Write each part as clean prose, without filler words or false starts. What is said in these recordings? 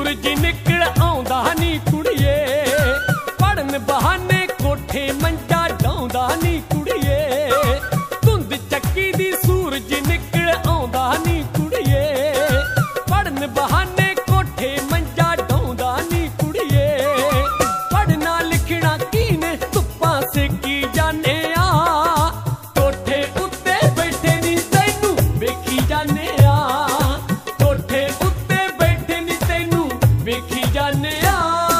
सूरज निकल आउंदा नी कुड़िए, पढ़न बहाने कोठे मंजा डाउंदा नी कुड़िए। धुंद चक्की दी सूरज निकल आउंदा नी कुड़िए, पढ़न बहाने कोठे मंजा डाउंदा नी कुड़िए। पढ़ना लिखना कीने धुप्पां सेकी जाने आ, कोठे उत्ते बैठे नी तैनू वेखी जाने आ, कोठे उत्ते बैठे नी तैनू वेखी जाने आ।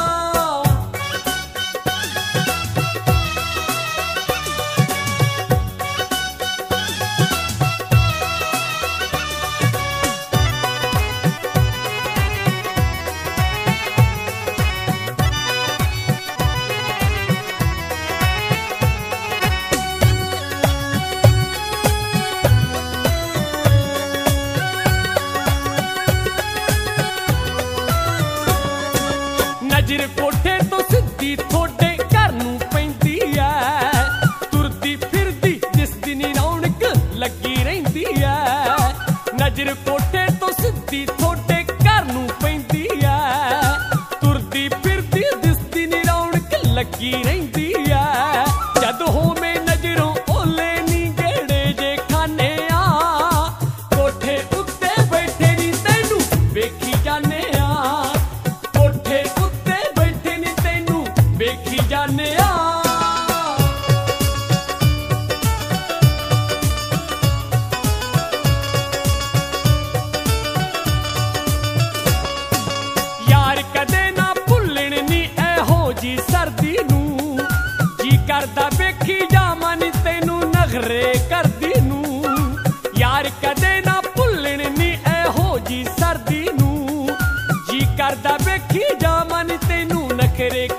नजर कोठे तो सिद्धी थोड़े घर नूं पैंदी ऐ, तुरदी फिरदी जिस दिन रौनक लगी रहिंदी ऐ। नजर कोठे तो सिद्धी थोड़े घर नूं पैंदी ऐ, तुरदी फिरदी जिस दिन रौनक लगी रहिंदी ऐ। जद होवे नजरों ओले नी गेड़े जे खाने आ, कोठे उत्ते बैठे नी तैनू वेखी जाने आ, कोठे उत्ते बैठे नी तैनू वेखी जाने आ। यार कदे ना भुल्लण नी एहो जी सर्दी नूं, जी करदा वेखी जावां नी तैनू नखरे करदी नूं। यार कदे ना भुल्लण नी एहो जी सर्दी नूं, जी करदा वेखी जावां नी तैनू नखरे